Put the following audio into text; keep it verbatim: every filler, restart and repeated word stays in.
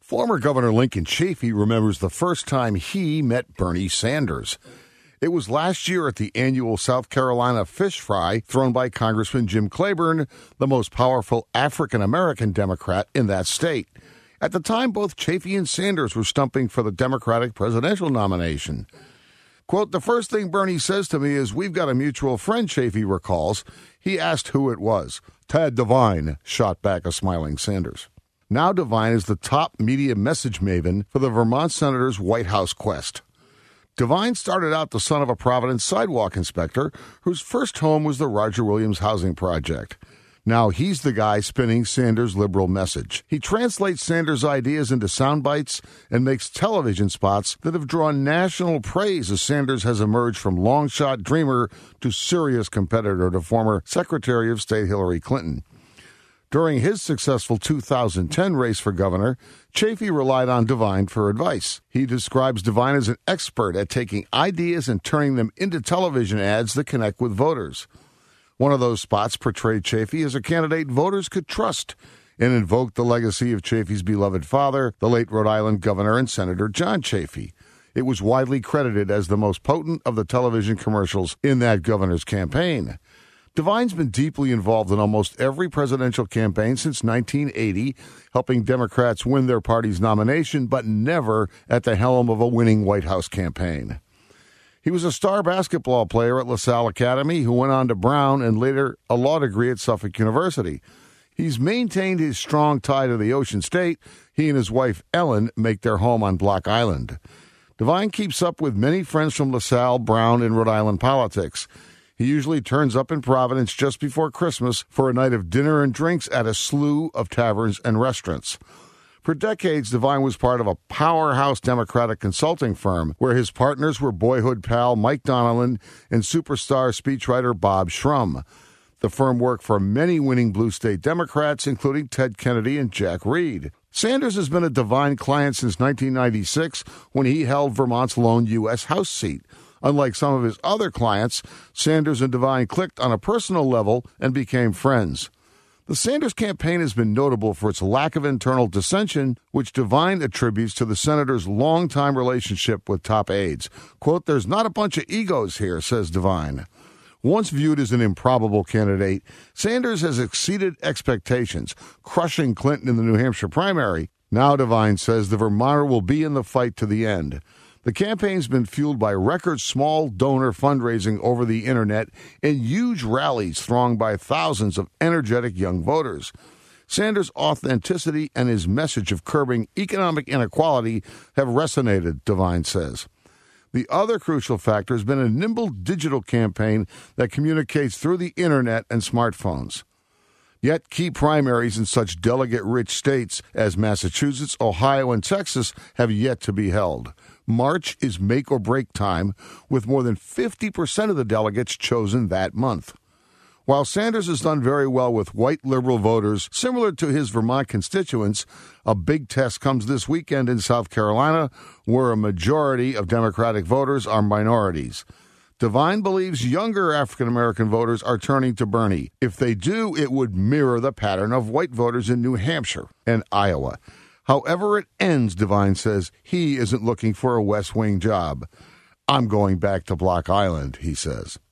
Former Governor Lincoln Chafee remembers the first time he met Bernie Sanders. It was last year at the annual South Carolina fish fry thrown by Congressman Jim Clyburn, the most powerful African-American Democrat in that state. At the time, both Chafee and Sanders were stumping for the Democratic presidential nomination. Quote, the first thing Bernie says to me is, we've got a mutual friend, Chafee recalls. He asked who it was. Tad Devine, shot back a smiling Sanders. Now Devine is the top media message maven for the Vermont senator's White House quest. Devine started out the son of a Providence sidewalk inspector whose first home was the Roger Williams Housing Project. Now he's the guy spinning Sanders' liberal message. He translates Sanders' ideas into sound bites and makes television spots that have drawn national praise as Sanders has emerged from long-shot dreamer to serious competitor to former Secretary of State Hillary Clinton. During his successful two thousand ten race for governor, Chafee relied on Devine for advice. He describes Devine as an expert at taking ideas and turning them into television ads that connect with voters. One of those spots portrayed Chafee as a candidate voters could trust and invoked the legacy of Chafee's beloved father, the late Rhode Island Governor and Senator John Chafee. It was widely credited as the most potent of the television commercials in that governor's campaign. Devine's been deeply involved in almost every presidential campaign since nineteen eighty, helping Democrats win their party's nomination, but never at the helm of a winning White House campaign. He was a star basketball player at LaSalle Academy who went on to Brown and later a law degree at Suffolk University. He's maintained his strong tie to the Ocean State. He and his wife, Ellen, make their home on Block Island. Devine keeps up with many friends from LaSalle, Brown, and Rhode Island politics. He usually turns up in Providence just before Christmas for a night of dinner and drinks at a slew of taverns and restaurants. For decades, Devine was part of a powerhouse Democratic consulting firm where his partners were boyhood pal Mike Donnellan and superstar speechwriter Bob Shrum. The firm worked for many winning blue state Democrats, including Ted Kennedy and Jack Reed. Sanders has been a Devine client since nineteen ninety-six when he held Vermont's lone U S House seat. Unlike some of his other clients, Sanders and Devine clicked on a personal level and became friends. The Sanders campaign has been notable for its lack of internal dissension, which Devine attributes to the senator's longtime relationship with top aides. Quote, there's not a bunch of egos here, says Devine. Once viewed as an improbable candidate, Sanders has exceeded expectations, crushing Clinton in the New Hampshire primary. Now Devine says the Vermonter will be in the fight to the end. The campaign's been fueled by record small donor fundraising over the internet and huge rallies thronged by thousands of energetic young voters. Sanders' authenticity and his message of curbing economic inequality have resonated, Devine says. The other crucial factor has been a nimble digital campaign that communicates through the internet and smartphones. Yet key primaries in such delegate-rich states as Massachusetts, Ohio, and Texas have yet to be held. March is make-or-break time, with more than fifty percent of the delegates chosen that month. While Sanders has done very well with white liberal voters similar to his Vermont constituents, a big test comes this weekend in South Carolina, where a majority of Democratic voters are minorities. Devine believes younger African-American voters are turning to Bernie. If they do, it would mirror the pattern of white voters in New Hampshire and Iowa. However it ends, Devine says, he isn't looking for a West Wing job. I'm going back to Block Island, he says.